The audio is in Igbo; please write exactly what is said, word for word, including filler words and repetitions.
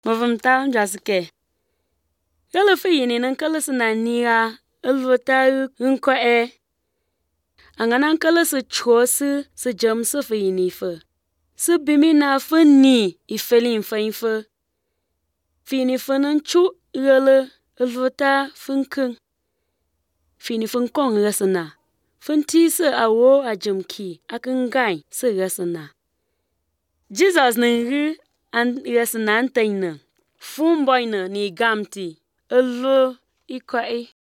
Mavumtal njasike. Yala fe yini nankala na niya elvota unko e. Angana nankala se chose se jamse fe yini fe. Se bimi na fe ni ifeli infa fe. Fini fe nanchu yala elvota funkung. Fini funkong resana. Funti se awo ajamki akangai se resana. Jesus nengi an resana antaina. Fumboyna ni gamti. Elo ikwa e.